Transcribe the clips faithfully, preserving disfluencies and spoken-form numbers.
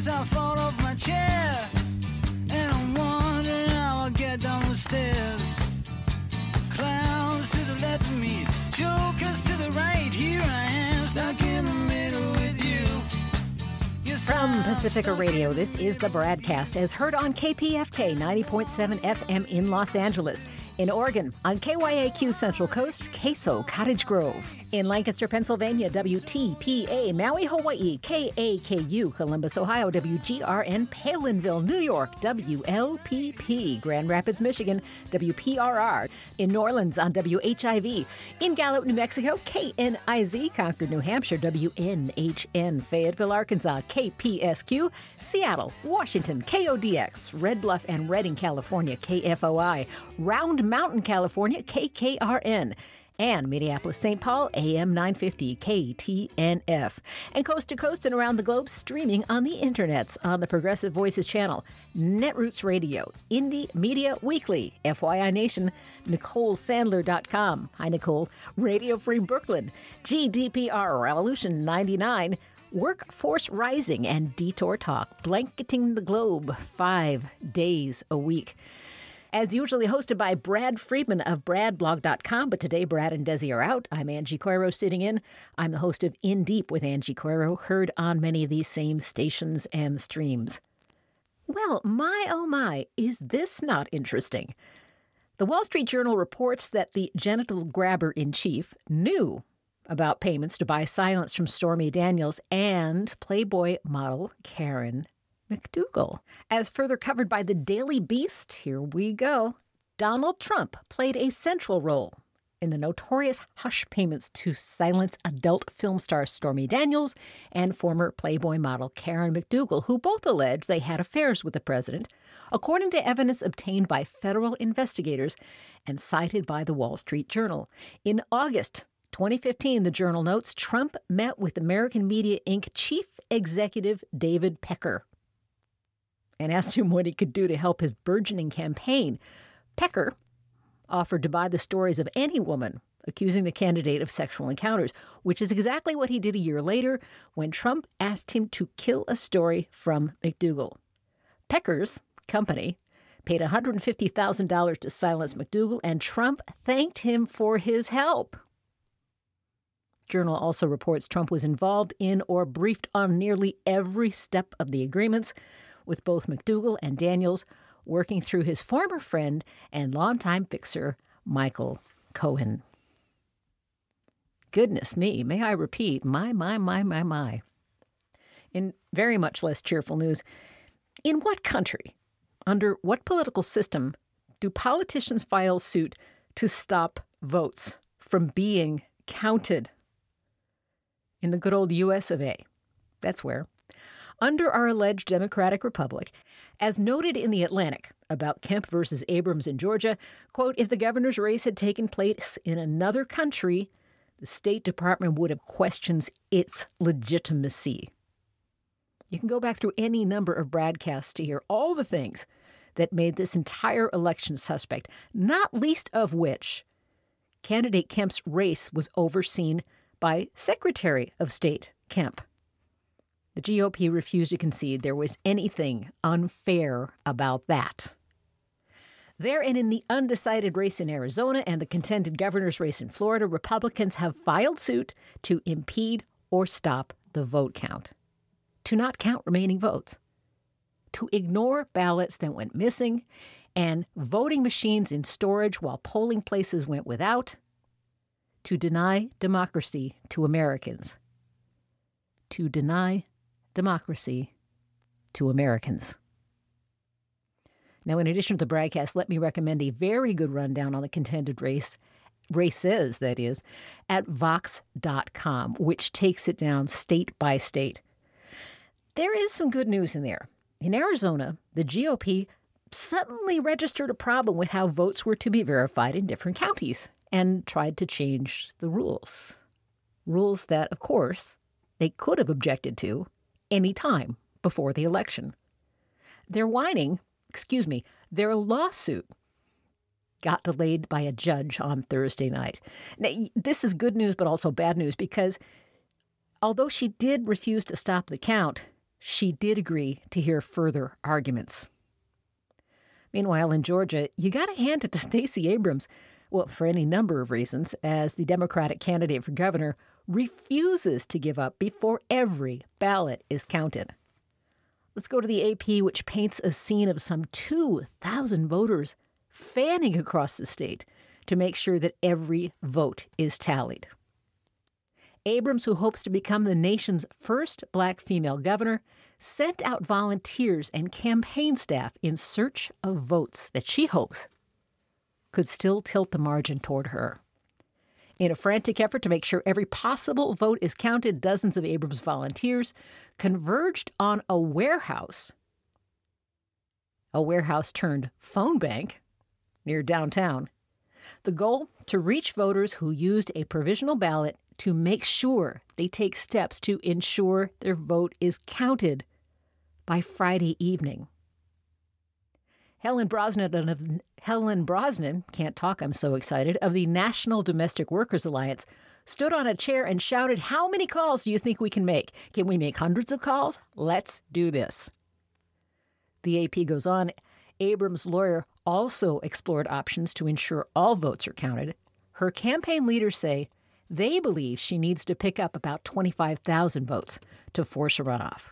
Sometimes I fall off my chair, and I'm wondering how I'll get down the stairs. Clowns to the left of me, jokers to the right. Here I am, stuck in the middle with you. Yes, From Pacifica Radio, this is the Bradcast, as heard on K P F K ninety point seven F M in Los Angeles. In Oregon, on K Y A Q Central Coast, Queso, Cottage Grove. In Lancaster, Pennsylvania, W T P A, Maui, Hawaii, K A K U, Columbus, Ohio, W G R N, Palinville, New York, W L P P, Grand Rapids, Michigan, W P R R. In New Orleans, on W H I V. In Gallup, New Mexico, K N I Z, Concord, New Hampshire, W N H N, Fayetteville, Arkansas, K P S Q. Seattle, Washington, K O D X, Red Bluff and Redding, California, K F O I. Round Mountain, California, K K R N. And Minneapolis, Saint Paul, A M nine fifty, K T N F. And coast to coast and around the globe, streaming on the internets on the Progressive Voices channel, Netroots Radio, Indie Media Weekly, F Y I Nation, Nicole Sandler dot com. Hi, Nicole. Radio Free Brooklyn, G D P R Revolution ninety-nine, Workforce Rising, and Detour Talk, blanketing the globe five days a week. As usually hosted by Brad Friedman of Brad Blog dot com, but today Brad and Desi are out. I'm Angie Coiro sitting in. I'm the host of In Deep with Angie Coiro, heard on many of these same stations and streams. Well, my oh my, is this not interesting? The Wall Street Journal reports that the genital grabber-in-chief knew about payments to buy silence from Stormy Daniels and Playboy model Karen McDougal. As further covered by the Daily Beast, here we go. Donald Trump played a central role in the notorious hush payments to silence adult film star Stormy Daniels and former Playboy model Karen McDougal, who both allege they had affairs with the president, according to evidence obtained by federal investigators and cited by the Wall Street Journal. In August twenty fifteen, the Journal notes, Trump met with American Media Incorporated chief executive David Pecker and asked him what he could do to help his burgeoning campaign. Pecker offered to buy the stories of any woman accusing the candidate of sexual encounters, which is exactly what he did a year later when Trump asked him to kill a story from McDougal. Pecker's company paid one hundred fifty thousand dollars to silence McDougal, and Trump thanked him for his help. Journal also reports Trump was involved in or briefed on nearly every step of the agreements, with both McDougal and Daniels working through his former friend and longtime fixer, Michael Cohen. Goodness me, may I repeat, my, my, my, my, my. In very much less cheerful news, in what country, under what political system, do politicians file suit to stop votes from being counted? In the good old U S of A. That's where. Under our alleged democratic republic, as noted in The Atlantic about Kemp versus Abrams in Georgia, quote, if the governor's race had taken place in another country, the State Department would have questions its legitimacy. You can go back through any number of broadcasts to hear all the things that made this entire election suspect, not least of which candidate Kemp's race was overseen by Secretary of State Kemp. The G O P refused to concede there was anything unfair about that. There and in the undecided race in Arizona and the contended governor's race in Florida, Republicans have filed suit to impede or stop the vote count, to not count remaining votes, to ignore ballots that went missing and voting machines in storage while polling places went without, to deny democracy to Americans, to deny democracy to Americans. Now, in addition to the broadcast, let me recommend a very good rundown on the contended race, races, that is, at Vox dot com, which takes it down state by state. There is some good news in there. In Arizona, the G O P suddenly registered a problem with how votes were to be verified in different counties and tried to change the rules. Rules that, of course, they could have objected to any time before the election. Their whining, excuse me, their lawsuit got delayed by a judge on Thursday night. Now, this is good news, but also bad news, because although she did refuse to stop the count, she did agree to hear further arguments. Meanwhile, in Georgia, you got to hand it to Stacey Abrams, well, for any number of reasons, as the Democratic candidate for governor refuses to give up before every ballot is counted. Let's go to the A P, which paints a scene of some two thousand voters fanning across the state to make sure that every vote is tallied. Abrams, who hopes to become the nation's first black female governor, sent out volunteers and campaign staff in search of votes that she hopes could still tilt the margin toward her. In a frantic effort to make sure every possible vote is counted, dozens of Abrams volunteers converged on a warehouse, a warehouse turned phone bank near downtown. The goal, to reach voters who used a provisional ballot to make sure they take steps to ensure their vote is counted by Friday evening. Helen Brosnan of Helen Brosnan, can't talk, I'm so excited, of the National Domestic Workers Alliance, stood on a chair and shouted, "How many calls do you think we can make? Can we make hundreds of calls? Let's do this." The A P goes on, Abrams' lawyer also explored options to ensure all votes are counted. Her campaign leaders say they believe she needs to pick up about twenty-five thousand votes to force a runoff.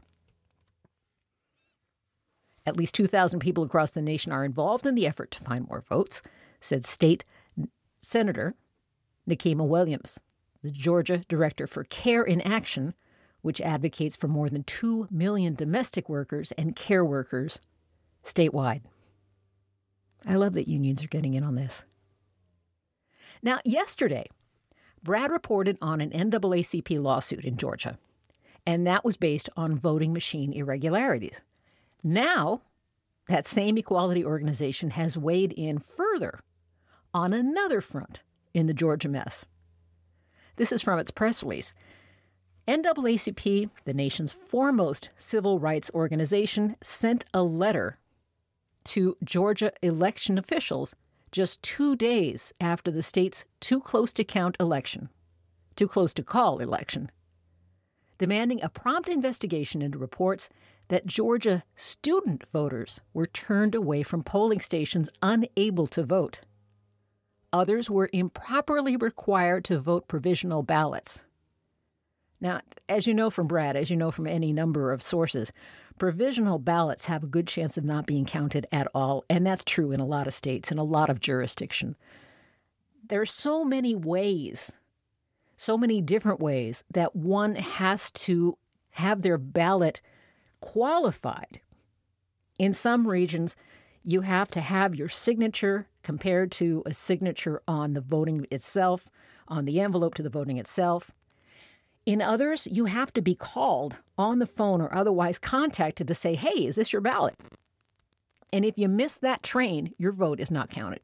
At least two thousand people across the nation are involved in the effort to find more votes, said State Senator Nikema Williams, the Georgia Director for Care in Action, which advocates for more than two million domestic workers and care workers statewide. I love that unions are getting in on this. Now, yesterday, Brad reported on an N double A C P lawsuit in Georgia, and that was based on voting machine irregularities. Now, that same equality organization has weighed in further on another front in the Georgia mess. This is from its press release. N double A C P, the nation's foremost civil rights organization, sent a letter to Georgia election officials just two days after the state's too close to count election, too close to call election, demanding a prompt investigation into reports that Georgia student voters were turned away from polling stations unable to vote. Others were improperly required to vote provisional ballots. Now, as you know from Brad, as you know from any number of sources, provisional ballots have a good chance of not being counted at all, and that's true in a lot of states, in a lot of jurisdiction. There are so many ways, so many different ways that one has to have their ballot qualified. In some regions, you have to have your signature compared to a signature on the voting itself, on the envelope to the voting itself. In others, you have to be called on the phone or otherwise contacted to say, hey, is this your ballot? And if you miss that train, your vote is not counted.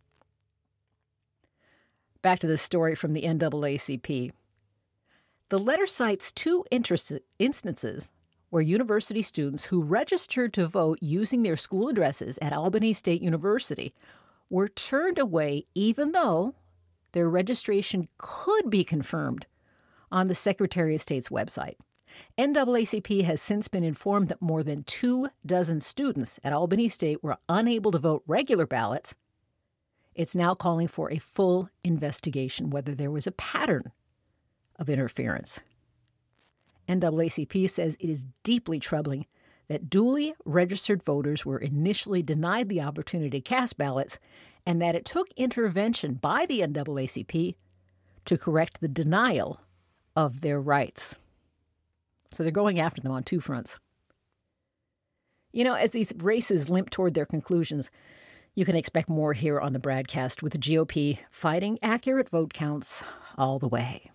Back to this story from the N double A C P. The letter cites two instances where university students who registered to vote using their school addresses at Albany State University were turned away even though their registration could be confirmed on the Secretary of State's website. N double A C P has since been informed that more than two dozen students at Albany State were unable to vote regular ballots. It's now calling for a full investigation whether there was a pattern of interference. N double A C P says it is deeply troubling that duly registered voters were initially denied the opportunity to cast ballots and that it took intervention by the N double A C P to correct the denial of their rights. So they're going after them on two fronts. You know, as these races limp toward their conclusions, you can expect more here on the Bradcast with the G O P fighting accurate vote counts all the way.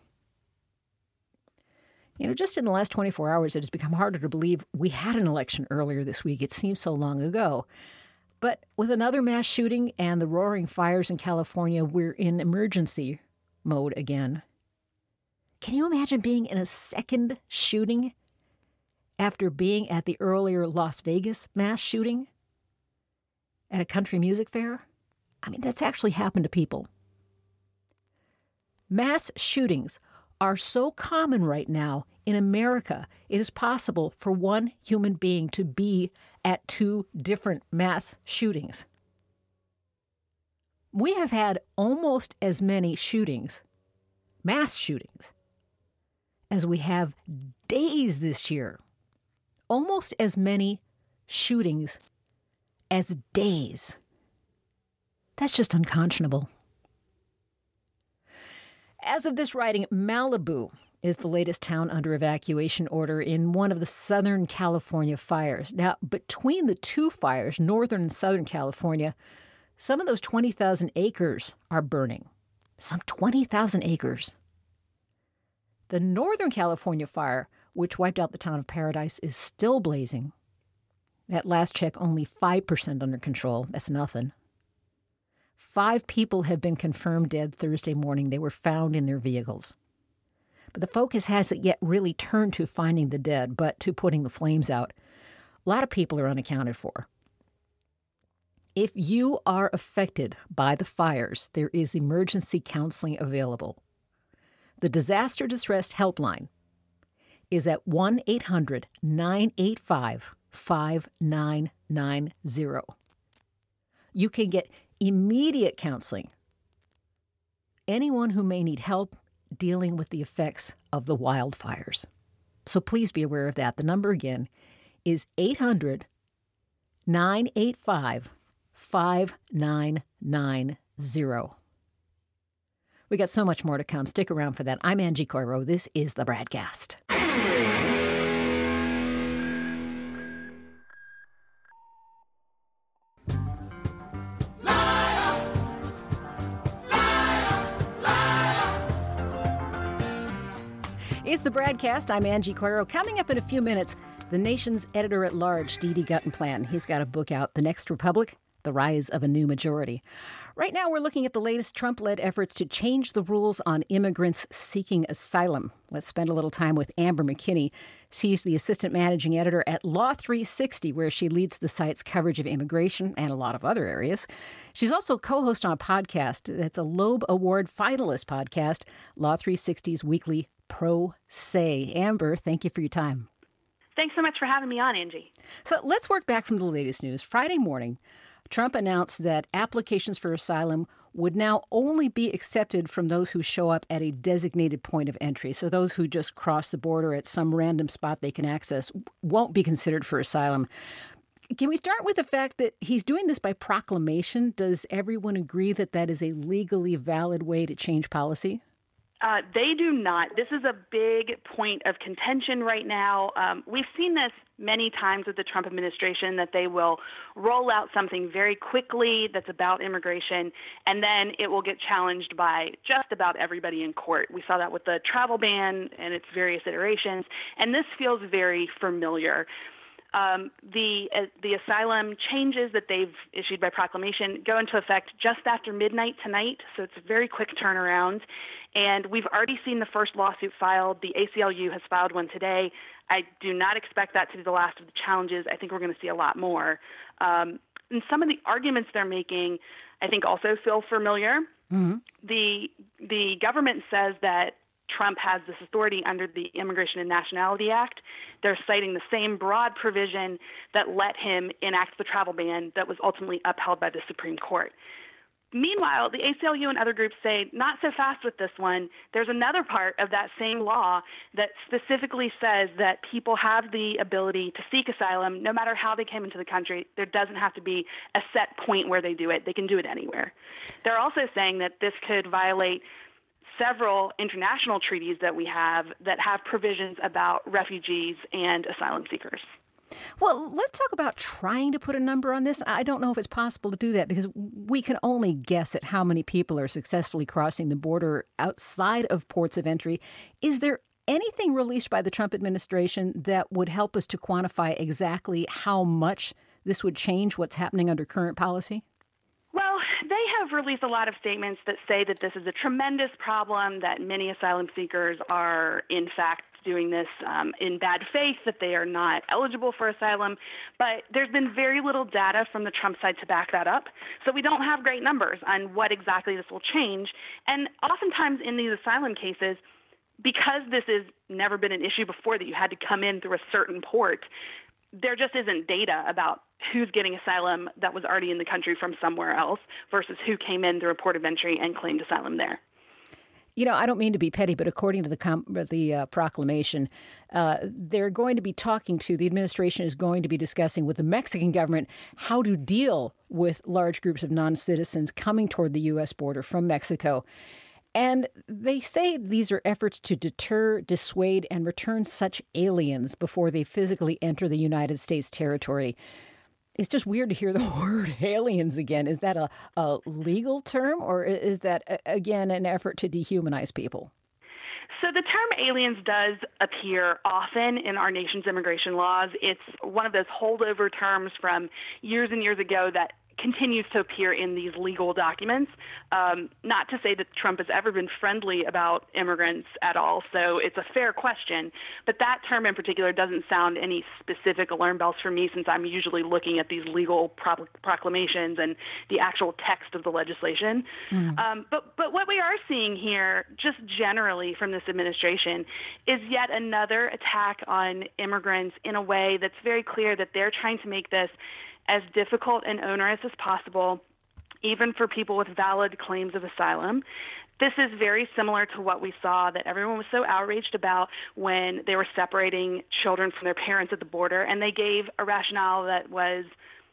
You know, just in the last twenty-four hours, it has become harder to believe we had an election earlier this week. It seems so long ago. But with another mass shooting and the roaring fires in California, we're in emergency mode again. Can you imagine being in a second shooting after being at the earlier Las Vegas mass shooting at a country music fair? I mean, that's actually happened to people. Mass shootings are so common right now, in America, it is possible for one human being to be at two different mass shootings. We have had almost as many shootings, mass shootings, as we have days this year. Almost as many shootings as days. That's just unconscionable. As of this writing, Malibu is the latest town under evacuation order in one of the Southern California fires. Now, between the two fires, Northern and Southern California, some of those twenty thousand acres are burning. Some twenty thousand acres. The Northern California fire, which wiped out the town of Paradise, is still blazing. At last check, only five percent under control. That's nothing. Five people have been confirmed dead Thursday morning. They were found in their vehicles. But the focus hasn't yet really turned to finding the dead, but to putting the flames out. A lot of people are unaccounted for. If you are affected by the fires, there is emergency counseling available. The Disaster Distress Helpline is at one eight hundred nine eight five five nine nine zero. You can get immediate counseling. Anyone who may need help dealing with the effects of the wildfires. So please be aware of that. The number again is eight hundred nine eight five five nine nine zero. We got so much more to come. Stick around for that. I'm Angie Coiro. This is the BradCast. It's the BradCast. I'm Angie Coiro. Coming up in a few minutes, the nation's editor-at-large, D D Guttenplan. He's got a book out, The Next Republic, The Rise of a New Majority. Right now, we're looking at the latest Trump-led efforts to change the rules on immigrants seeking asylum. Let's spend a little time with Amber McKinney. She's the assistant managing editor at Law three sixty, where she leads the site's coverage of immigration and a lot of other areas. She's also co-host on a podcast that's a Loeb Award finalist podcast, Law three sixty's weekly Pro Se. Amber, thank you for your time. Thanks so much for having me on, Angie. So let's work back from the latest news. Friday morning, Trump announced that applications for asylum would now only be accepted from those who show up at a designated point of entry. So those who just cross the border at some random spot they can access won't be considered for asylum. Can we start with the fact that he's doing this by proclamation? Does everyone agree that that is a legally valid way to change policy? Uh, they do not. This is a big point of contention right now. Um, we've seen this many times with the Trump administration, that they will roll out something very quickly that's about immigration, and then it will get challenged by just about everybody in court. We saw that with the travel ban and its various iterations, and this feels very familiar. Um, the uh, the asylum changes that they've issued by proclamation go into effect just after midnight tonight, so it's a very quick turnaround. And we've already seen the first lawsuit filed. The A C L U has filed one today. I do not expect that to be the last of the challenges. I think we're going to see a lot more. Um, and some of the arguments they're making, I think, also feel familiar. Mm-hmm. The the government says that Trump has this authority under the Immigration and Nationality Act. They're citing the same broad provision that let him enact the travel ban that was ultimately upheld by the Supreme Court. Meanwhile, the A C L U and other groups say, not so fast with this one. There's another part of that same law that specifically says that people have the ability to seek asylum no matter how they came into the country. There doesn't have to be a set point where they do it. They can do it anywhere. They're also saying that this could violate several international treaties that we have that have provisions about refugees and asylum seekers. Well, let's talk about trying to put a number on this. I don't know if it's possible to do that because we can only guess at how many people are successfully crossing the border outside of ports of entry. Is there anything released by the Trump administration that would help us to quantify exactly how much this would change what's happening under current policy? Well, they have released a lot of statements that say that this is a tremendous problem, that many asylum seekers are, in fact, doing this um, in bad faith, that they are not eligible for asylum. But there's been very little data from the Trump side to back that up. So we don't have great numbers on what exactly this will change. And oftentimes in these asylum cases, because this is never been an issue before that you had to come in through a certain port. There just isn't data about who's getting asylum that was already in the country from somewhere else versus who came in through a port of entry and claimed asylum there. You know, I don't mean to be petty, but according to the com- the uh, proclamation, uh, they're going to be talking to, the administration is going to be discussing with the Mexican government how to deal with large groups of non-citizens coming toward the U S border from Mexico. And they say these are efforts to deter, dissuade, and return such aliens before they physically enter the United States territory. It's just weird to hear the word aliens again. Is that a, a legal term, or is that, again, an effort to dehumanize people? So the term aliens does appear often in our nation's immigration laws. It's one of those holdover terms from years and years ago that continues to appear in these legal documents. Um, not to say that Trump has ever been friendly about immigrants at all, so it's a fair question. But that term in particular doesn't sound any specific alarm bells for me, since I'm usually looking at these legal pro- proclamations and the actual text of the legislation. Mm. Um, but, but what we are seeing here, just generally from this administration, is yet another attack on immigrants in a way that's very clear that they're trying to make this as difficult and onerous as possible, even for people with valid claims of asylum. This is very similar to what we saw that everyone was so outraged about when they were separating children from their parents at the border, and they gave a rationale that was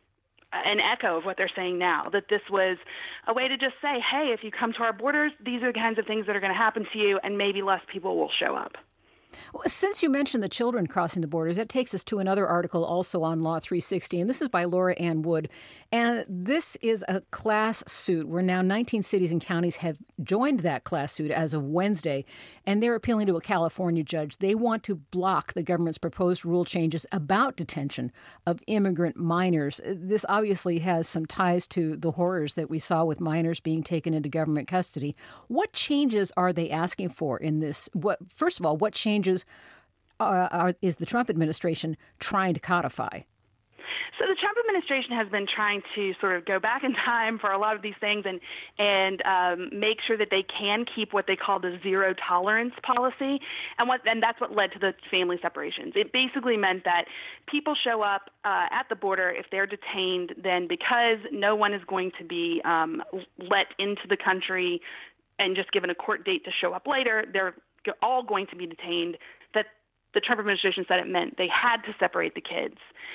an echo of what they're saying now, that this was a way to just say, hey, if you come to our borders, these are the kinds of things that are going to happen to you, and maybe less people will show up. Well, since you mentioned the children crossing the borders, that takes us to another article also on Law three sixty, and this is by Laura Ann Wood. And this is a class suit where now nineteen cities and counties have joined that class suit as of Wednesday, and they're appealing to a California judge. They want to block the government's proposed rule changes about detention of immigrant minors. This obviously has some ties to the horrors that we saw with minors being taken into government custody. What changes are they asking for in this? What, first of all, what changes Uh, are, is the Trump administration trying to codify? So the Trump administration has been trying to sort of go back in time for a lot of these things and and um, make sure that they can keep what they call the zero tolerance policy, and what and that's what led to the family separations. It basically meant that people show up uh, at the border. If they're detained, then because no one is going to be um, let into the country and just given a court date to show up later, they're all going to be detained. That the Trump administration said it meant they had to separate the kids.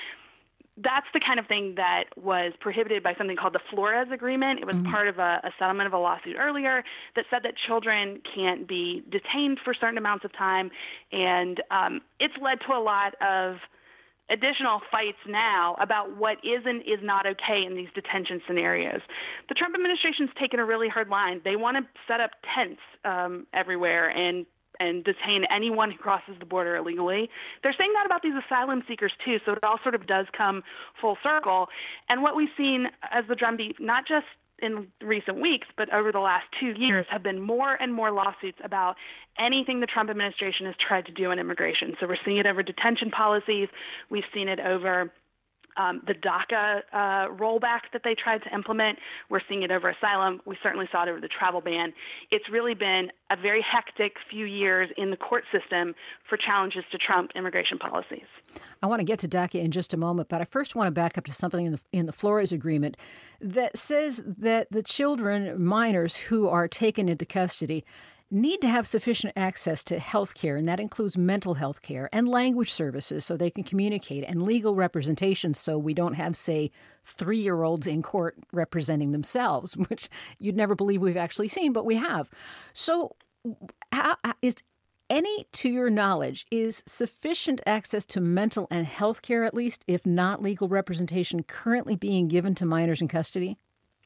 That's the kind of thing that was prohibited by something called the Flores Agreement. It was mm-hmm. part of a, a settlement of a lawsuit earlier that said that children can't be detained for certain amounts of time. And um, it's led to a lot of additional fights now about what is and is not okay in these detention scenarios. The Trump administration's taken a really hard line. They want to set up tents um, everywhere and and detain anyone who crosses the border illegally. They're saying that about these asylum seekers, too, so it all sort of does come full circle. And what we've seen as the drumbeat, not just in recent weeks, but over the last two years, have been more and more lawsuits about anything the Trump administration has tried to do in immigration. So we're seeing it over detention policies. We've seen it over Um, the DACA uh, rollback that they tried to implement. We're seeing it over asylum. We certainly saw it over the travel ban. It's really been a very hectic few years in the court system for challenges to Trump immigration policies. I want to get to DACA in just a moment, but I first want to back up to something in the, in the Flores Agreement that says that the children, minors who are taken into custody, need to have sufficient access to health care, and that includes mental health care and language services so they can communicate, and legal representation so we don't have, say, three-year-olds in court representing themselves, which you'd never believe we've actually seen, but we have. So how, is any, to your knowledge, is sufficient access to mental and health care, at least, if not legal representation, currently being given to minors in custody?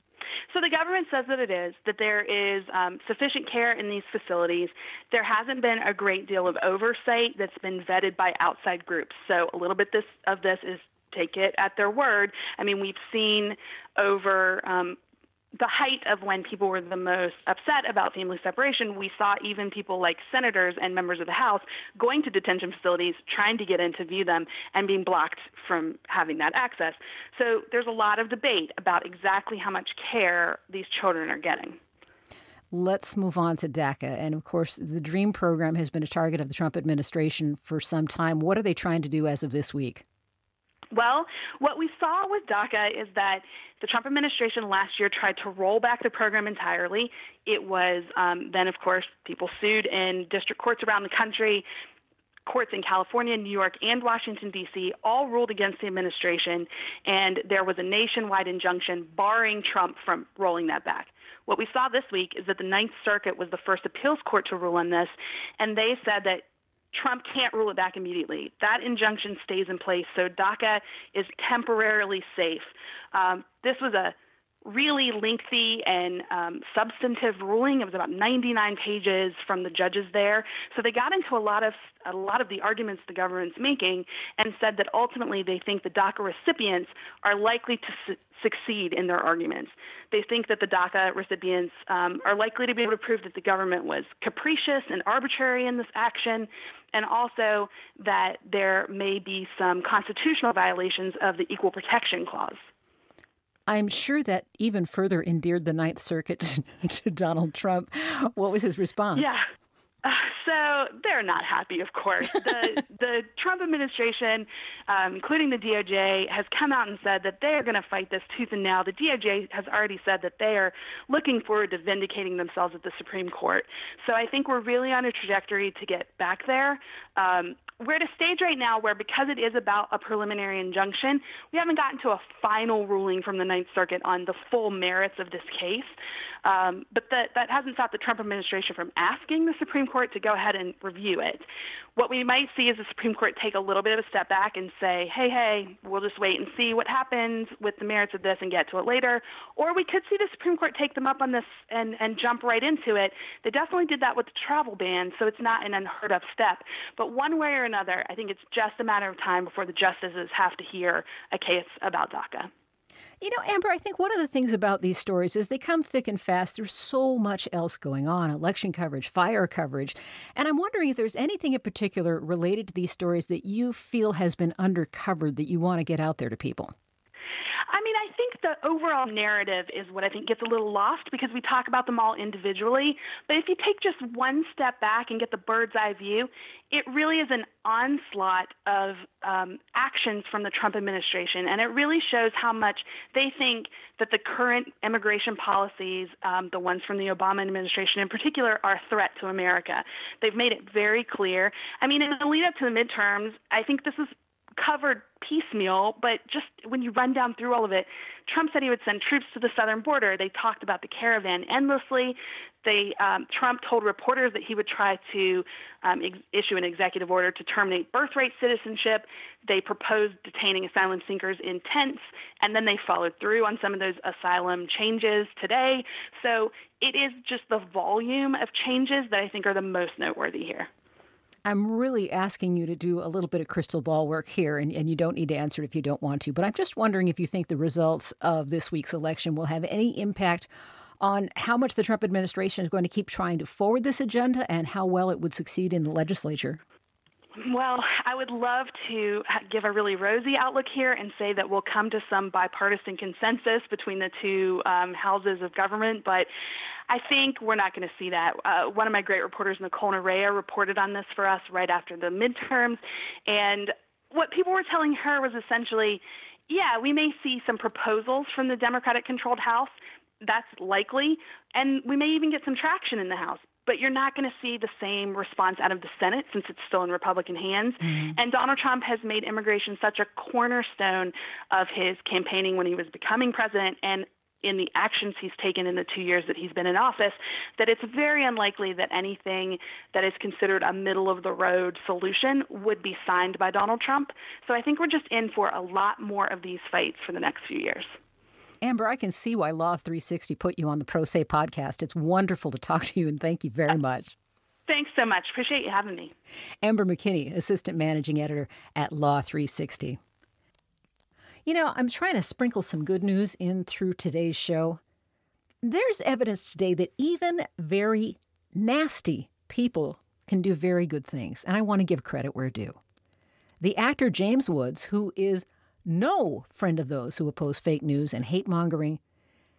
So the government says that it is, that there is um, sufficient care in these facilities. There hasn't been a great deal of oversight that's been vetted by outside groups. So a little bit this, of this is take it at their word. I mean, we've seen over um, the height of when people were the most upset about family separation, we saw even people like senators and members of the House going to detention facilities, trying to get in to view them, and being blocked from having that access. So there's a lot of debate about exactly how much care these children are getting. Let's move on to DACA. And of course, the DREAM program has been a target of the Trump administration for some time. What are they trying to do as of this week? Well, what we saw with DACA is that the Trump administration last year tried to roll back the program entirely. It was um, then, of course, people sued in district courts around the country. Courts in California, New York, and Washington, D C all ruled against the administration, and there was a nationwide injunction barring Trump from rolling that back. What we saw this week is that the Ninth Circuit was the first appeals court to rule on this, and they said that Trump can't rule it back immediately. That injunction stays in place, so DACA is temporarily safe. Um, this was a really lengthy and um, substantive ruling. It was about ninety-nine pages from the judges there. So they got into a lot of a lot of the arguments the government's making and said that ultimately they think the DACA recipients are likely to su- succeed in their arguments. They think that the DACA recipients um, are likely to be able to prove that the government was capricious and arbitrary in this action, and also that there may be some constitutional violations of the Equal Protection Clause. I'm sure that even further endeared the Ninth Circuit to Donald Trump. What was his response? Yeah. Uh, so they're not happy, of course. The the Trump administration, um, including the D O J, has come out and said that they are going to fight this tooth and nail. The D O J has already said that they are looking forward to vindicating themselves at the Supreme Court. So I think we're really on a trajectory to get back there. Um, We're at a stage right now where, because it is about a preliminary injunction, we haven't gotten to a final ruling from the Ninth Circuit on the full merits of this case. Um, but that, that hasn't stopped the Trump administration from asking the Supreme Court to go ahead and review it. What we might see is the Supreme Court take a little bit of a step back and say, hey, hey, we'll just wait and see what happens with the merits of this and get to it later. Or we could see the Supreme Court take them up on this and, and jump right into it. They definitely did that with the travel ban, so it's not an unheard of step. But one way or another, I think it's just a matter of time before the justices have to hear a case about DACA. You know, Amber, I think one of the things about these stories is they come thick and fast. There's so much else going on, election coverage, fire coverage. And I'm wondering if there's anything in particular related to these stories that you feel has been undercovered that you want to get out there to people. I mean, I think the overall narrative is what I think gets a little lost because we talk about them all individually. But if you take just one step back and get the bird's eye view, it really is an onslaught of um, actions from the Trump administration. And it really shows how much they think that the current immigration policies, um, the ones from the Obama administration in particular, are a threat to America. They've made it very clear. I mean, in the lead up to the midterms, I think this is covered piecemeal, but just when you run down through all of it, Trump said he would send troops to the southern border. They talked about the caravan endlessly. They um, Trump told reporters that he would try to um, ex- issue an executive order to terminate birthright citizenship. They proposed detaining asylum seekers in tents, and then they followed through on some of those asylum changes today. So it is just the volume of changes that I think are the most noteworthy here. I'm really asking you to do a little bit of crystal ball work here, and, and you don't need to answer it if you don't want to. But I'm just wondering if you think the results of this week's election will have any impact on how much the Trump administration is going to keep trying to forward this agenda and how well it would succeed in the legislature. Well, I would love to give a really rosy outlook here and say that we'll come to some bipartisan consensus between the two um, houses of government, but I think we're not going to see that. Uh, one of my great reporters, Nicole Nerea, reported on this for us right after the midterms, and what people were telling her was essentially, yeah, we may see some proposals from the Democratic-controlled House. That's likely, and we may even get some traction in the House. But you're not going to see the same response out of the Senate since it's still in Republican hands. Mm-hmm. And Donald Trump has made immigration such a cornerstone of his campaigning when he was becoming president and in the actions he's taken in the two years that he's been in office, that it's very unlikely that anything that is considered a middle-of-the-road solution would be signed by Donald Trump. So I think we're just in for a lot more of these fights for the next few years. Amber, I can see why Law three sixty put you on the Pro Se podcast. It's wonderful to talk to you, and thank you very much. Thanks so much. Appreciate you having me. Amber McKinney, Assistant Managing Editor at Law three sixty. You know, I'm trying to sprinkle some good news in through today's show. There's evidence today that even very nasty people can do very good things, and I want to give credit where due. The actor James Woods, who is no friend of those who oppose fake news and hate-mongering,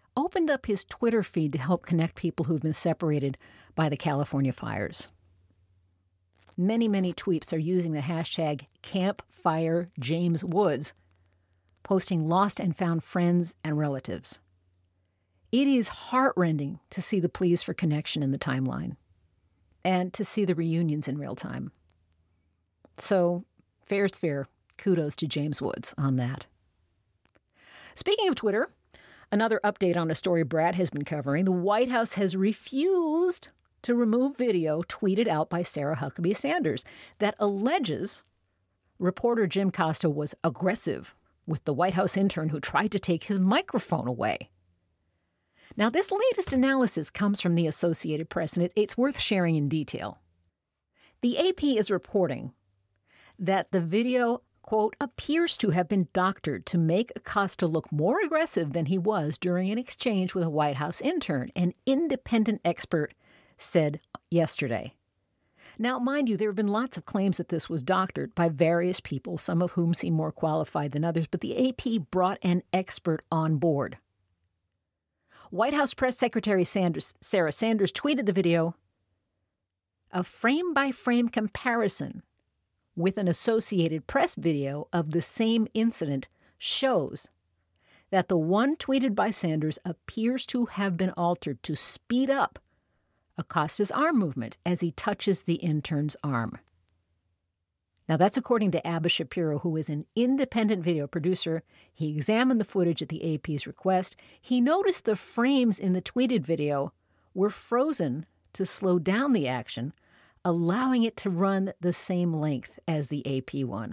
opened up his Twitter feed to help connect people who've been separated by the California fires. Many, many tweets are using the hashtag CampFireJamesWoods, posting lost and found friends and relatives. It is heartrending to see the pleas for connection in the timeline and to see the reunions in real time. So, fair's fair. Kudos to James Woods on that. Speaking of Twitter, another update on a story Brad has been covering. The White House has refused to remove video tweeted out by Sarah Huckabee Sanders that alleges reporter Jim Costa was aggressive with the White House intern who tried to take his microphone away. Now, this latest analysis comes from the Associated Press, and it, it's worth sharing in detail. The A P is reporting that the video, quote, appears to have been doctored to make Acosta look more aggressive than he was during an exchange with a White House intern, an independent expert said yesterday. Now, mind you, there have been lots of claims that this was doctored by various people, some of whom seem more qualified than others, but the A P brought an expert on board. White House Press Secretary Sanders, Sarah Sanders tweeted the video, a frame-by-frame comparison with an Associated Press video of the same incident shows that the one tweeted by Sanders appears to have been altered to speed up Acosta's arm movement as he touches the intern's arm. Now, that's according to Abba Shapiro, who is an independent video producer. He examined the footage at the A P's request. He noticed the frames in the tweeted video were frozen to slow down the action, allowing it to run the same length as the A P one.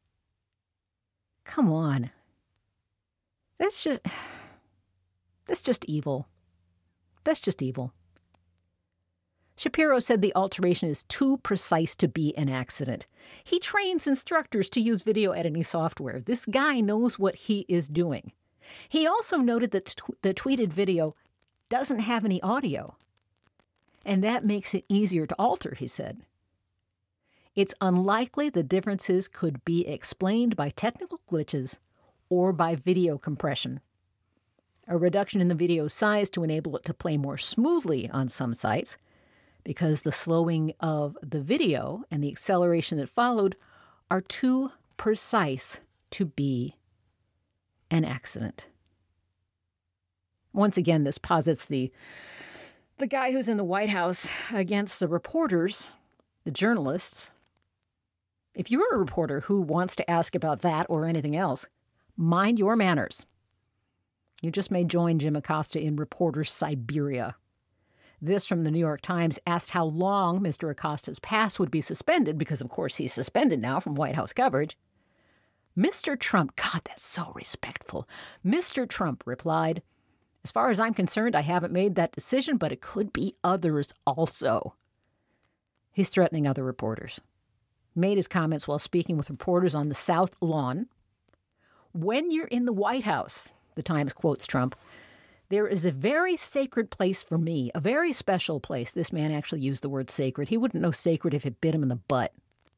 Come on. That's just... That's just evil. That's just evil. Shapiro said the alteration is too precise to be an accident. He trains instructors to use video editing software. This guy knows what he is doing. He also noted that t- the tweeted video doesn't have any audio, and that makes it easier to alter, he said. It's unlikely the differences could be explained by technical glitches or by video compression. A reduction in the video size to enable it to play more smoothly on some sites, because the slowing of the video and the acceleration that followed are too precise to be an accident. Once again, this posits the, the guy who's in the White House against the reporters, the journalists. If you're a reporter who wants to ask about that or anything else, mind your manners. You just may join Jim Acosta in Reporter Siberia. This from the New York Times asked how long Mister Acosta's pass would be suspended, because, of course, he's suspended now from White House coverage. Mister Trump, God, that's so respectful. Mister Trump replied, as far as I'm concerned, I haven't made that decision, but it could be others also. He's threatening other reporters. Made his comments while speaking with reporters on the South Lawn. When you're in the White House, the Times quotes Trump, there is a very sacred place for me, a very special place. This man actually used the word sacred. He wouldn't know sacred if it bit him in the butt.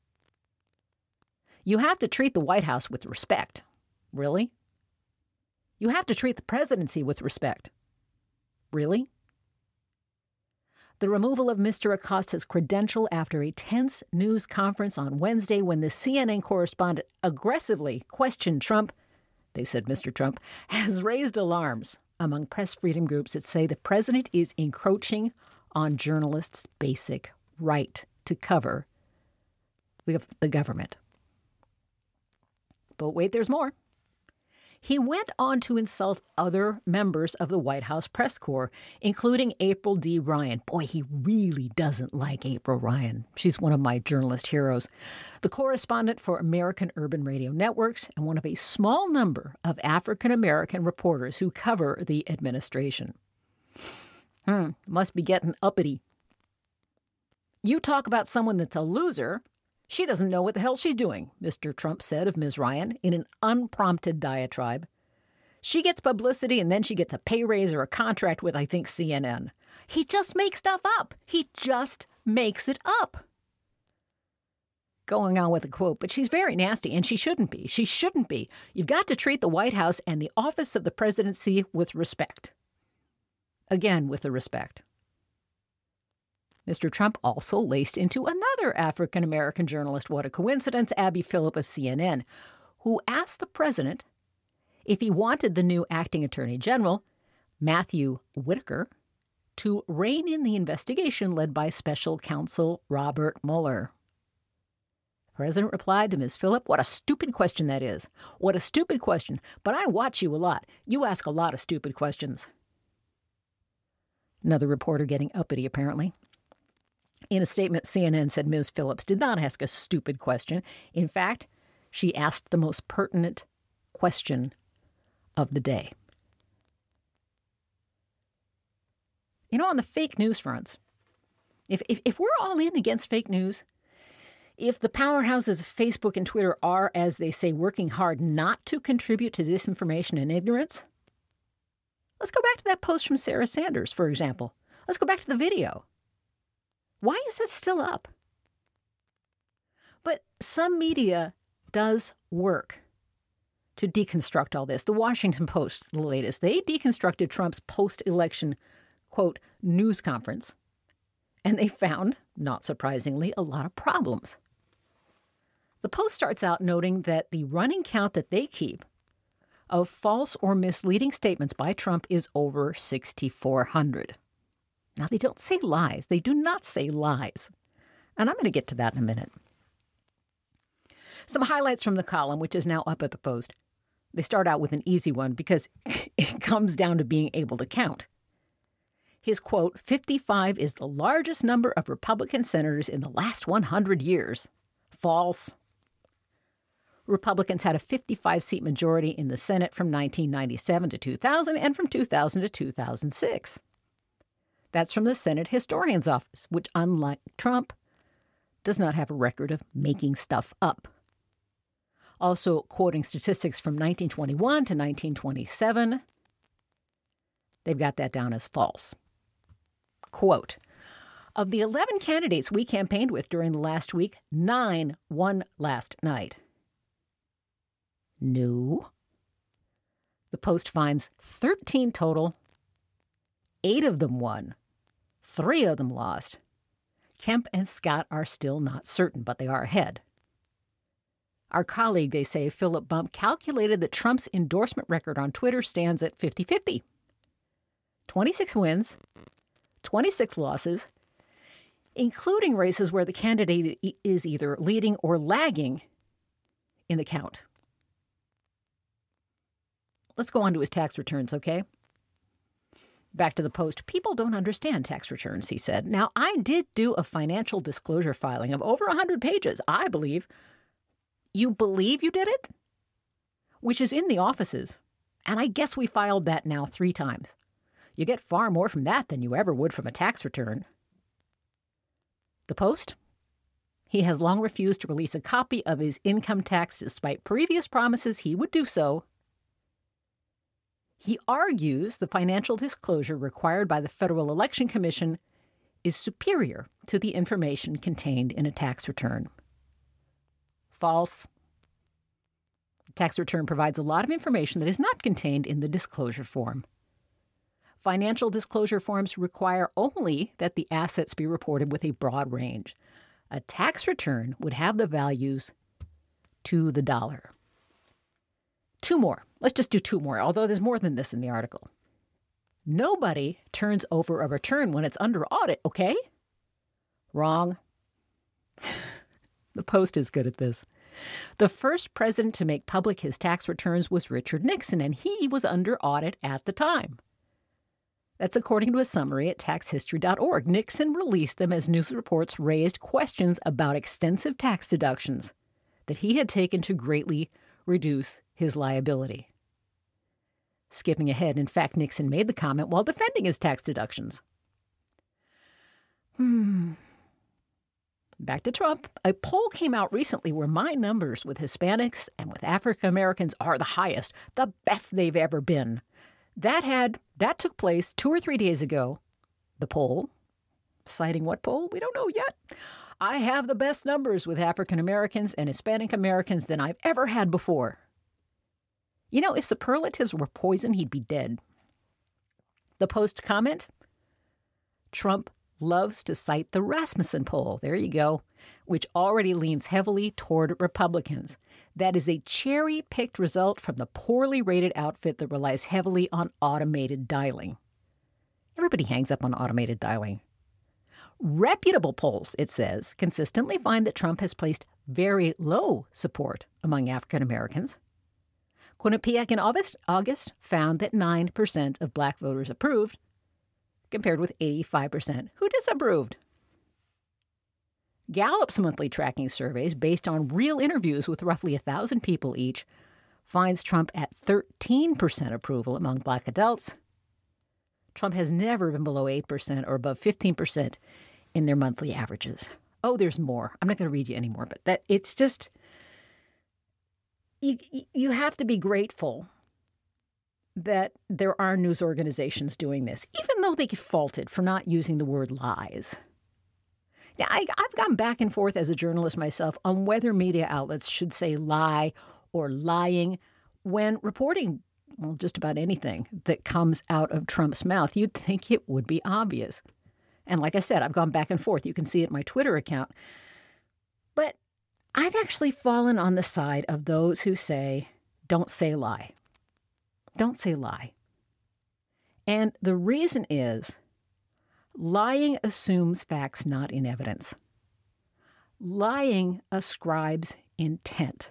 You have to treat the White House with respect. Really? You have to treat the presidency with respect. Really? The removal of Mister Acosta's credential after a tense news conference on Wednesday when the C N N correspondent aggressively questioned Trump, they said Mister Trump, has raised alarms among press freedom groups that say the president is encroaching on journalists' basic right to cover the government. But wait, there's more. He went on to insult other members of the White House press corps, including April D. Ryan. Boy, he really doesn't like April Ryan. She's one of my journalist heroes. The correspondent for American Urban Radio Networks and one of a small number of African-American reporters who cover the administration. Hmm, must be getting uppity. You talk about someone that's a loser. She doesn't know what the hell she's doing, Mister Trump said of Miz Ryan in an unprompted diatribe. She gets publicity and then she gets a pay raise or a contract with, I think, C N N. He just makes stuff up. He just makes it up. Going on with a quote, but she's very nasty, and she shouldn't be. She shouldn't be. You've got to treat the White House and the office of the presidency with respect. again with the respect. Mister Trump also laced into another African-American journalist, what a coincidence, Abby Phillip of C N N, who asked the president if he wanted the new acting attorney general, Matthew Whitaker, to rein in the investigation led by special counsel Robert Mueller. The president replied to Miz Phillip, "What a stupid question that is. What a stupid question. But I watch you a lot. You ask a lot of stupid questions." Another reporter getting uppity, apparently. In a statement, C N N said Miz Phillips did not ask a stupid question. In fact, she asked the most pertinent question of the day. You know, on the fake news fronts, if, if, if we're all in against fake news, if the powerhouses of Facebook and Twitter are, as they say, working hard not to contribute to disinformation and ignorance, let's go back to that post from Sarah Sanders, for example. Let's go back to the video. Why is that still up? But some media does work to deconstruct all this. The Washington Post, the latest, they deconstructed Trump's post-election, quote, news conference, and they found, not surprisingly, a lot of problems. The Post starts out noting that the running count that they keep of false or misleading statements by Trump is over six thousand four hundred. Now, they don't say lies. They do not say lies. And I'm going to get to that in a minute. Some highlights from the column, which is now up at the Post. They start out with an easy one because it comes down to being able to count. His quote, fifty-five is the largest number of Republican senators in the last one hundred years. False. Republicans had a fifty-five seat majority in the Senate from nineteen ninety-seven to two thousand and from two thousand to two thousand six. That's from the Senate Historian's Office, which, unlike Trump, does not have a record of making stuff up. Also, quoting statistics from nineteen twenty-one to nineteen twenty-seven, they've got that down as false. Quote, of the eleven candidates we campaigned with during the last week, nine won last night. No. The Post finds thirteen total. Eight of them won. Three of them lost. Kemp and Scott are still not certain, but they are ahead. Our colleague, they say, Philip Bump, calculated that Trump's endorsement record on Twitter stands at fifty-fifty. twenty-six wins, twenty-six losses, including races where the candidate is either leading or lagging in the count. Let's go on to his tax returns, okay? Back to the Post. People don't understand tax returns, he said. Now, I did do a financial disclosure filing of over one hundred pages, I believe. You believe you did it? Which is in the offices. And I guess we filed that now three times. You get far more from that than you ever would from a tax return. The Post? He has long refused to release a copy of his income tax despite previous promises he would do so. He argues the financial disclosure required by the Federal Election Commission is superior to the information contained in a tax return. False. The tax return provides a lot of information that is not contained in the disclosure form. Financial disclosure forms require only that the assets be reported with a broad range. A tax return would have the values to the dollar. Two more. Let's just do two more, although there's more than this in the article. Nobody turns over a return when it's under audit, okay? Wrong. The Post is good at this. The first president to make public his tax returns was Richard Nixon, and he was under audit at the time. That's according to a summary at tax history dot org. Nixon released them as news reports raised questions about extensive tax deductions that he had taken to greatly reduce his liability. Skipping ahead, in fact, Nixon made the comment while defending his tax deductions. Hmm. Back to Trump. A poll came out recently where my numbers with Hispanics and with African Americans are the highest, the best they've ever been. That had that took place two or three days ago. The poll, citing what poll? We don't know yet. I have the best numbers with African Americans and Hispanic Americans than I've ever had before. You know, if superlatives were poison, he'd be dead. The Post comment? Trump loves to cite the Rasmussen poll, there you go, which already leans heavily toward Republicans. That is a cherry-picked result from the poorly rated outfit that relies heavily on automated dialing. Everybody hangs up on automated dialing. Reputable polls, it says, consistently find that Trump has placed very low support among African Americans. Quinnipiac in August, August found that nine percent of black voters approved, compared with eighty-five percent who disapproved. Gallup's monthly tracking surveys, based on real interviews with roughly one thousand people each, finds Trump at thirteen percent approval among black adults. Trump has never been below eight percent or above fifteen percent in their monthly averages. Oh, there's more. I'm not going to read you anymore, but that it's just, you, you have to be grateful that there are news organizations doing this, even though they get faulted for not using the word lies. Now, I, I've gone back and forth as a journalist myself on whether media outlets should say lie or lying when reporting, well, just about anything that comes out of Trump's mouth. You'd think it would be obvious. And like I said, I've gone back and forth. You can see it in my Twitter account. But I've actually fallen on the side of those who say, don't say lie. Don't say lie. And the reason is, lying assumes facts not in evidence. Lying ascribes intent.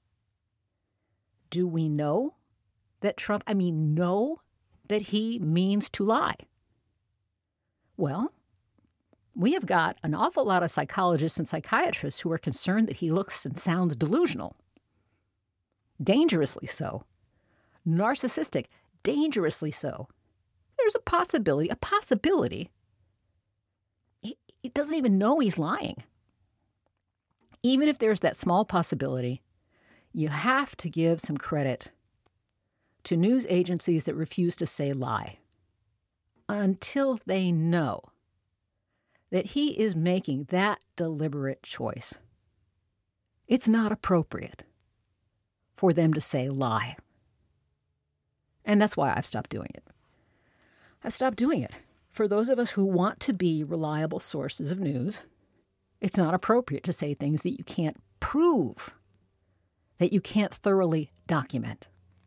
Do we know that Trump, I mean, know that he means to lie? Well, we have got an awful lot of psychologists and psychiatrists who are concerned that he looks and sounds delusional. Dangerously so. Narcissistic. Dangerously so. There's a possibility, a possibility. He, he doesn't even know he's lying. Even if there's that small possibility, you have to give some credit to news agencies that refuse to say lie until they know that he is making that deliberate choice. It's not appropriate for them to say lie. And that's why I've stopped doing it. I've stopped doing it. For those of us who want to be reliable sources of news, it's not appropriate to say things that you can't prove, that you can't thoroughly document.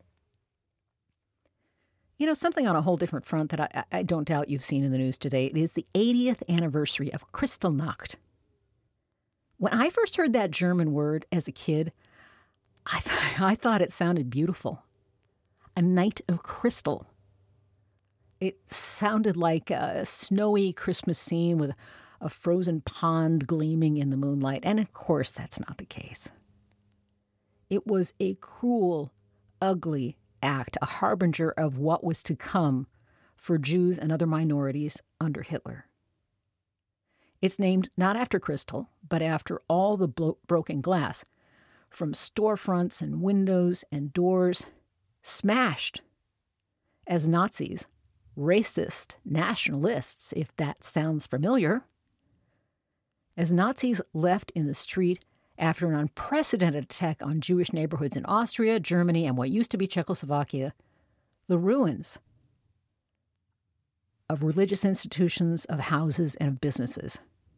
You know, something on a whole different front that I, I don't doubt you've seen in the news today, it is the eightieth anniversary of Kristallnacht. When I first heard that German word as a kid, I, th- I thought it sounded beautiful. A night of crystal. It sounded like a snowy Christmas scene with a frozen pond gleaming in the moonlight. And of course, that's not the case. It was a cruel, ugly act, a harbinger of what was to come for Jews and other minorities under Hitler. It's named not after crystal, but after all the blo- broken glass from storefronts and windows and doors smashed as Nazis, racist nationalists, if that sounds familiar, as Nazis left in the street after an unprecedented attack on Jewish neighborhoods in Austria, Germany, and what used to be Czechoslovakia, the ruins of religious institutions, of houses, and of businesses.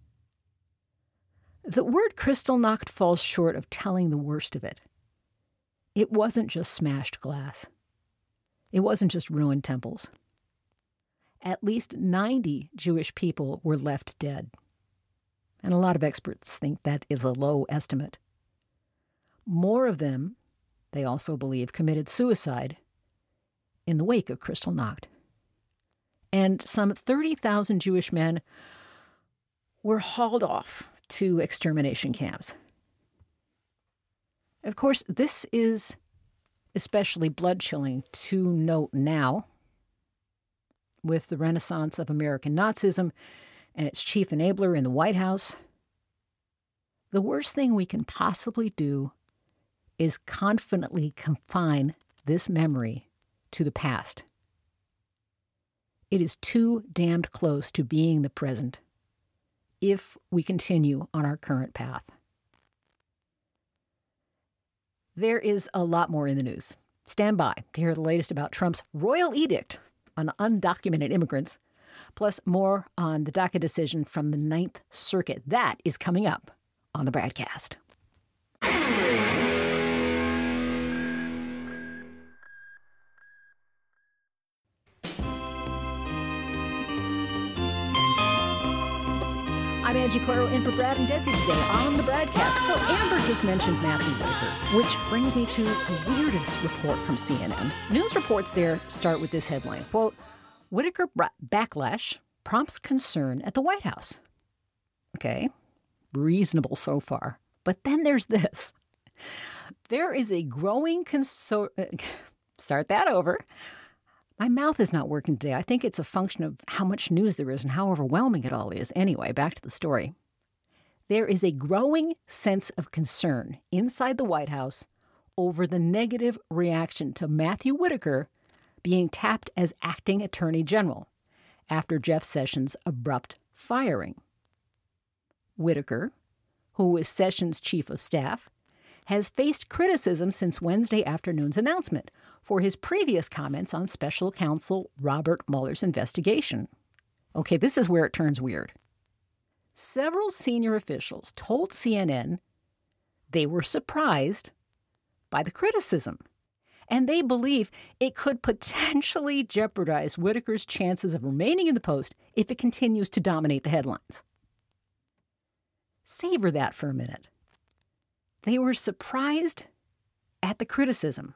The word Kristallnacht falls short of telling the worst of it. It wasn't just smashed glass. It wasn't just ruined temples. At least ninety Jewish people were left dead. And a lot of experts think that is a low estimate. More of them, they also believe, committed suicide in the wake of Kristallnacht. And some thirty thousand Jewish men were hauled off to extermination camps. Of course, this is especially blood-chilling to note now with the renaissance of American Nazism and its chief enabler in the White House. The worst thing we can possibly do is confidently confine this memory to the past. It is too damned close to being the present if we continue on our current path. There is a lot more in the news. Stand by to hear the latest about Trump's royal edict on undocumented immigrants, plus more on the DACA decision from the Ninth Circuit. That is coming up on the BradCast. I'm Angie Coiro in for Brad and Desi today on the BradCast. So Amber just mentioned Matthew Whitaker, which brings me to the weirdest report from C N N. News reports there start with this headline, quote, Whitaker backlash prompts concern at the White House. Okay, reasonable so far. But then there's this. There is a growing concern. Start that over. My mouth is not working today. I think it's a function of how much news there is and how overwhelming it all is. Anyway, back to the story. There is a growing sense of concern inside the White House over the negative reaction to Matthew Whitaker being tapped as acting attorney general after Jeff Sessions' abrupt firing. Whitaker, who is Sessions' chief of staff, has faced criticism since Wednesday afternoon's announcement for his previous comments on special counsel Robert Mueller's investigation. Okay, this is where it turns weird. Several senior officials told C N N they were surprised by the criticism, and they believe it could potentially jeopardize Whitaker's chances of remaining in the post if it continues to dominate the headlines. Savor that for a minute. They were surprised at the criticism.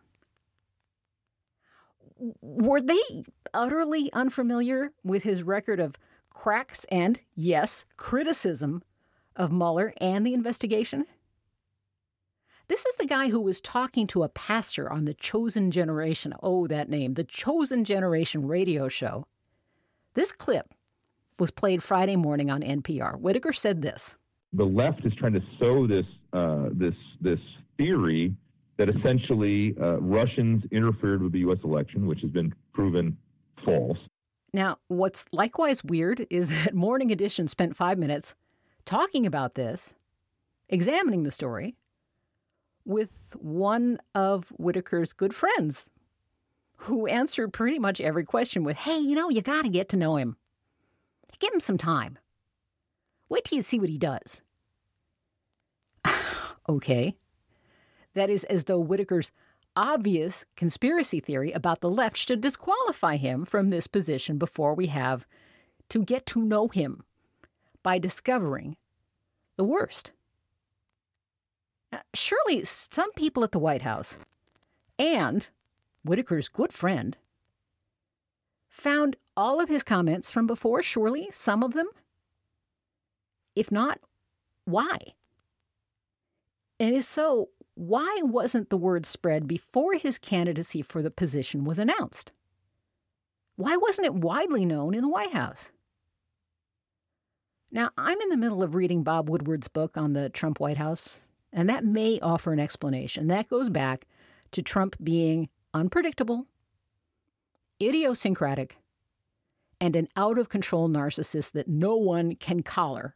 Were they utterly unfamiliar with his record of cracks and, yes, criticism of Mueller and the investigation? This is the guy who was talking to a pastor on the Chosen Generation, oh, that name, the Chosen Generation radio show. This clip was played Friday morning on N P R. Whitaker said this. The left is trying to sow this uh, this this theory that essentially uh, Russians interfered with the U S election, which has been proven false. Now, what's likewise weird is that Morning Edition spent five minutes talking about this, examining the story, with one of Whitaker's good friends, who answered pretty much every question with, hey, you know, you got to get to know him. Give him some time. Wait till you see what he does. Okay. That is as though Whitaker's obvious conspiracy theory about the left should disqualify him from this position before we have to get to know him by discovering the worst. Now, surely some people at the White House and Whitaker's good friend found all of his comments from before, surely some of them? If not, why? And if so, why wasn't the word spread before his candidacy for the position was announced? Why wasn't it widely known in the White House? Now, I'm in the middle of reading Bob Woodward's book on the Trump White House, and that may offer an explanation. That goes back to Trump being unpredictable, idiosyncratic, and an out-of-control narcissist that no one can collar,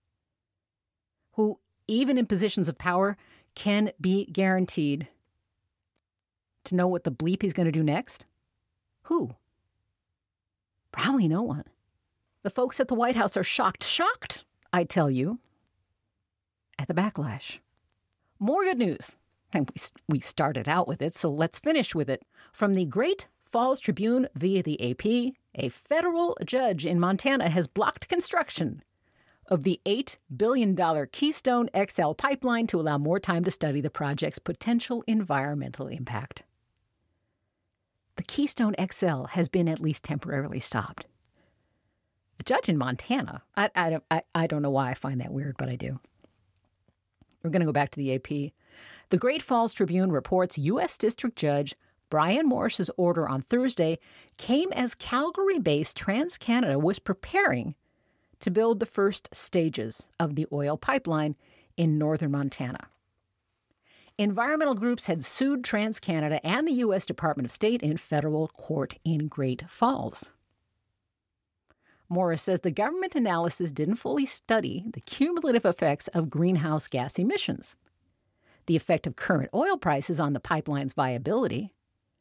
who, even in positions of power, can be guaranteed to know what the bleep he's going to do next? Who? Probably no one. The folks at the White House are shocked, shocked, I tell you, at the backlash. More good news. And we, we started out with it, so let's finish with it. From the Great Falls Tribune via the A P, a federal judge in Montana has blocked construction of the eight billion dollars Keystone X L pipeline to allow more time to study the project's potential environmental impact. The Keystone X L has been at least temporarily stopped. A judge in Montana, I, I, don't, I, I don't know why I find that weird, but I do. We're going to go back to the A P. The Great Falls Tribune reports U S District Judge Brian Morris's order on Thursday came as Calgary-based TransCanada was preparing to build the first stages of the oil pipeline in northern Montana. Environmental groups had sued TransCanada and the U S Department of State in federal court in Great Falls. Morris says the government analysis didn't fully study the cumulative effects of greenhouse gas emissions, the effect of current oil prices on the pipeline's viability,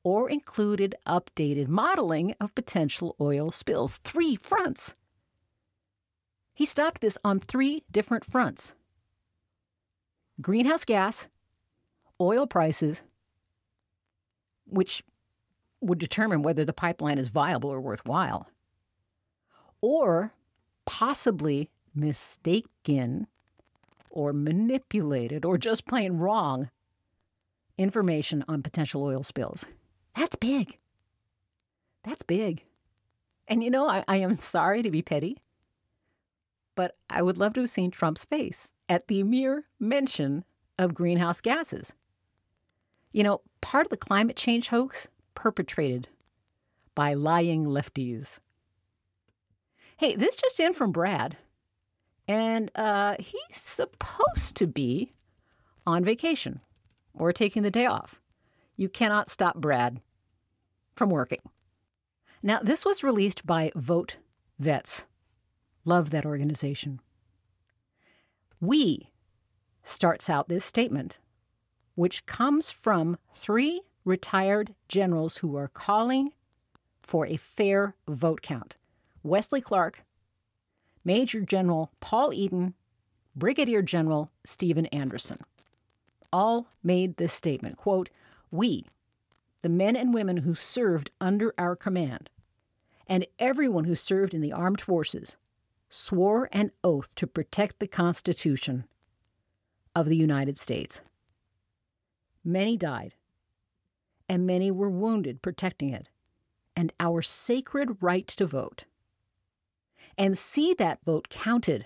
or included updated modeling of potential oil spills. Three fronts. He stopped this on three different fronts: greenhouse gas, oil prices, which would determine whether the pipeline is viable or worthwhile, or possibly mistaken or manipulated or just plain wrong information on potential oil spills. That's big. That's big. And you know, I, I am sorry to be petty, but I would love to have seen Trump's face at the mere mention of greenhouse gases. You know, part of the climate change hoax perpetrated by lying lefties. Hey, this just in from Brad. And uh, he's supposed to be on vacation or taking the day off. You cannot stop Brad from working. Now, this was released by Vote Vets. Love that organization. We starts out this statement, which comes from three retired generals who are calling for a fair vote count. Wesley Clark, Major General Paul Eden, Brigadier General Stephen Anderson, all made this statement, quote, "We, the men and women who served under our command, and everyone who served in the armed forces, swore an oath to protect the Constitution of the United States. Many died, and many were wounded protecting it, and our sacred right to vote, and see that vote counted."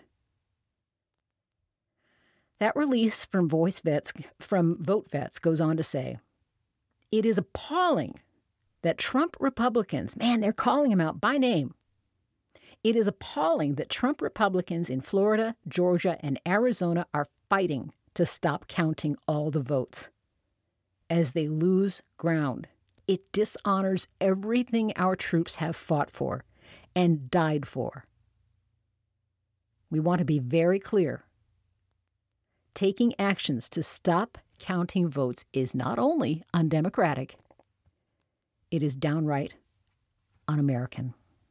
That release from Voice Vets, from Vote Vets goes on to say, "It is appalling that Trump Republicans, man, they're calling him out by name. It is appalling that Trump Republicans in Florida, Georgia, and Arizona are fighting to stop counting all the votes. As they lose ground, it dishonors everything our troops have fought for and died for. We want to be very clear. Taking actions to stop counting votes is not only undemocratic, it is downright un-American."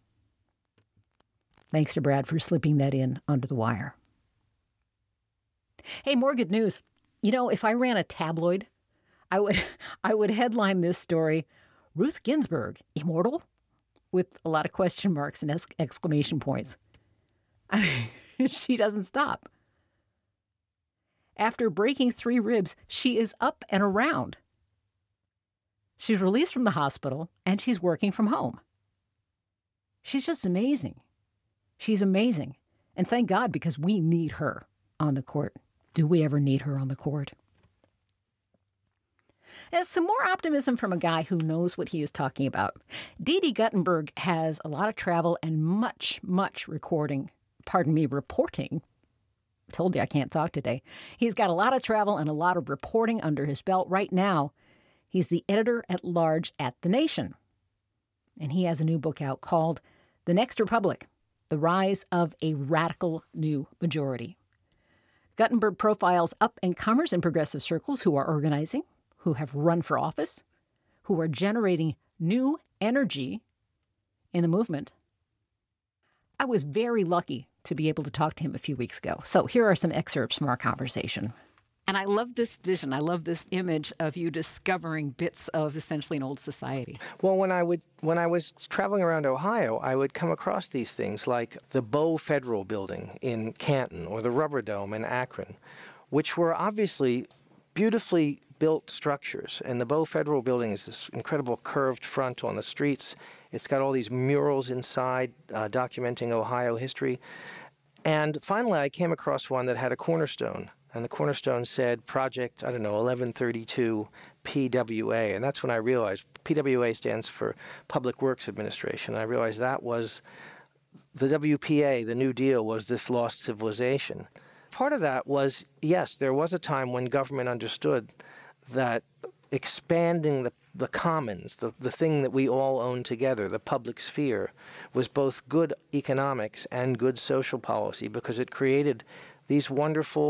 Thanks to Brad for slipping that in under the wire. Hey, more good news. You know, if I ran a tabloid, I would I would headline this story, "Ruth Ginsburg, immortal?" with a lot of question marks and exclamation points. I mean, she doesn't stop. After breaking three ribs, she is up and around. She's released from the hospital, and she's working from home. She's just amazing. She's amazing. And thank God, because we need her on the court. Do we ever need her on the court? There's some more optimism from a guy who knows what he is talking about. Didi Guttenberg has a lot of travel and much, much recording, pardon me, reporting. Told you I can't talk today. He's got a lot of travel and a lot of reporting under his belt. Right now, he's the editor-at-large at The Nation. And he has a new book out called The Next Republic, The Rise of a Radical New Majority. Guttenberg profiles up-and-comers in progressive circles who are organizing, who have run for office, who are generating new energy in the movement. I was very lucky to be able to talk to him a few weeks ago. So here are some excerpts from our conversation. And I love this vision. I love this image of you discovering bits of essentially an old society. Well, when I would when I was traveling around Ohio, I would come across these things like the Bow Federal Building in Canton or the Rubber Dome in Akron, which were obviously beautifully built structures. And the Bow Federal Building is this incredible curved front on the streets. It's got all these murals inside uh, documenting Ohio history. And finally, I came across one that had a cornerstone. And the cornerstone said Project, I don't know, eleven thirty-two P W A. And that's when I realized P W A stands for Public Works Administration. I realized that was the W P A, the New Deal, was this lost civilization. Part of that was, yes, there was a time when government understood that expanding the, the commons, the, the thing that we all own together, the public sphere, was both good economics and good social policy because it created these wonderful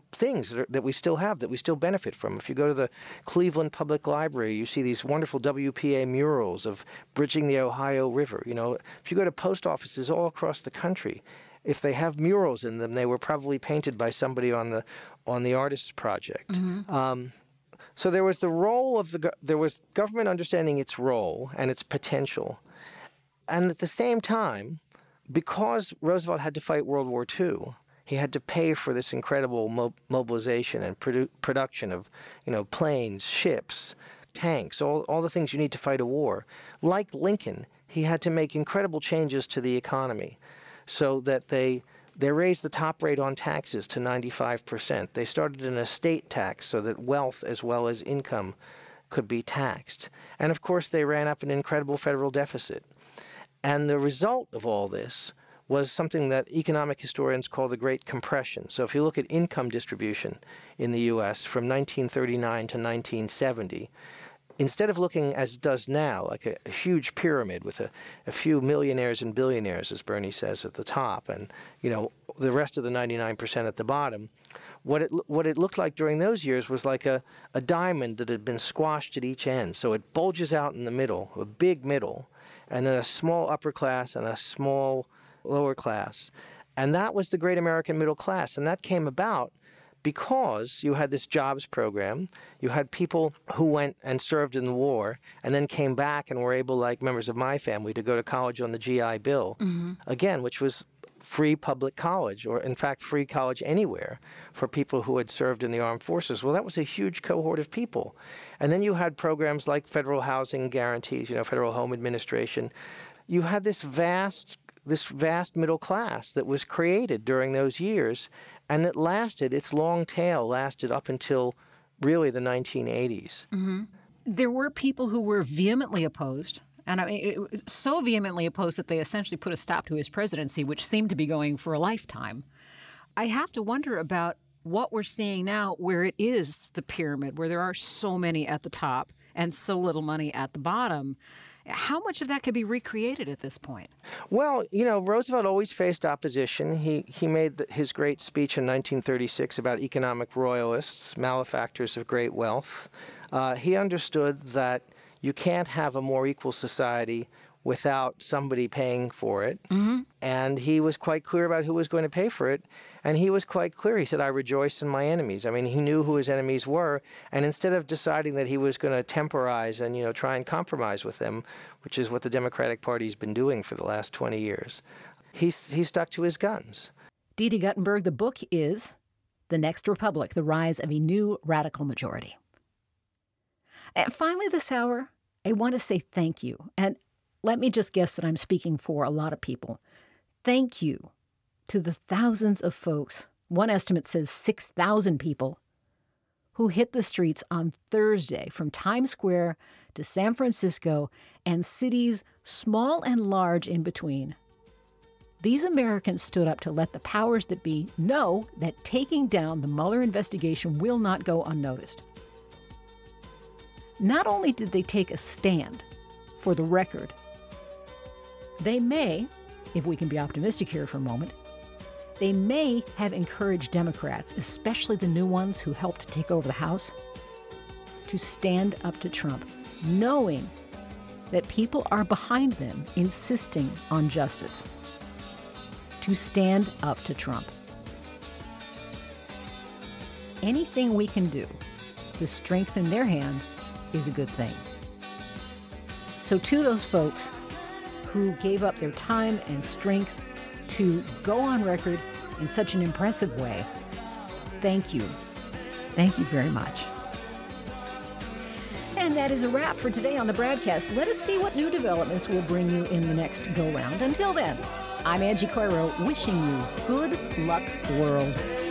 things that, are, that we still have, that we still benefit from. If you go to the Cleveland Public Library, you see these wonderful W P A murals of bridging the Ohio River. You know, if you go to post offices all across the country, if they have murals in them, they were probably painted by somebody on the on the artist's project. Mm-hmm. Um, so there was the role of the there was government understanding its role and its potential, and at the same time, because Roosevelt had to fight World War Two, he had to pay for this incredible mo- mobilization and produ- production of, you know, planes, ships, tanks, all all the things you need to fight a war. Like Lincoln, he had to make incredible changes to the economy, so that they they raised the top rate on taxes to ninety-five percent. They started an estate tax so that wealth as well as income could be taxed. And of course, they ran up an incredible federal deficit. And the result of all this was something that economic historians call the Great Compression. So if you look at income distribution in the U S from nineteen thirty-nine to nineteen seventy, instead of looking as it does now, like a, a huge pyramid with a, a few millionaires and billionaires, as Bernie says, at the top, and, you know, the rest of the ninety-nine percent at the bottom, what it what it looked like during those years was like a, a diamond that had been squashed at each end. So it bulges out in the middle, a big middle, and then a small upper class and a small lower class. And that was the great American middle class. And that came about because you had this jobs program, you had people who went and served in the war and then came back and were able, like members of my family, to go to college on the G I Bill, mm-hmm. again, which was free public college, or in fact free college anywhere for people who had served in the armed forces. Well, that was a huge cohort of people. And then you had programs like federal housing guarantees, you know, Federal Home Administration. You had this vast, this vast middle class that was created during those years, and that lasted, its long tail lasted up until really the nineteen eighties. Mm-hmm. There were people who were vehemently opposed, and I mean, it was so vehemently opposed that they essentially put a stop to his presidency, which seemed to be going for a lifetime. I have to wonder about what we're seeing now, where it is the pyramid, where there are so many at the top and so little money at the bottom. How much of that could be recreated at this point? Well, you know, Roosevelt always faced opposition. He he made the, his great speech in nineteen thirty-six about economic royalists, malefactors of great wealth. Uh, he understood that you can't have a more equal society without somebody paying for it. Mm-hmm. And he was quite clear about who was going to pay for it. And he was quite clear. He said, I rejoice in my enemies. I mean, he knew who his enemies were. And instead of deciding that he was going to temporize and, you know, try and compromise with them, which is what the Democratic Party's been doing for the last twenty years, he, he stuck to his guns. Dede Guttenberg, the book is The Next Republic, The Rise of a New Radical Majority. And finally this hour, I want to say thank you. And let me just guess that I'm speaking for a lot of people. Thank you to the thousands of folks, one estimate says six thousand people, who hit the streets on Thursday from Times Square to San Francisco and cities small and large in between. These Americans stood up to let the powers that be know that taking down the Mueller investigation will not go unnoticed. Not only did they take a stand for the record, they may, if we can be optimistic here for a moment, they may have encouraged Democrats, especially the new ones who helped take over the House, to stand up to Trump, knowing that people are behind them insisting on justice. To stand up to Trump. Anything we can do to strengthen their hand is a good thing. So to those folks who gave up their time and strength to go on record in such an impressive way, thank you. Thank you very much. And that is a wrap for today on the Bradcast. Let us see what new developments will bring you in the next go-round. Until then, I'm Angie Coiro, wishing you good luck, world.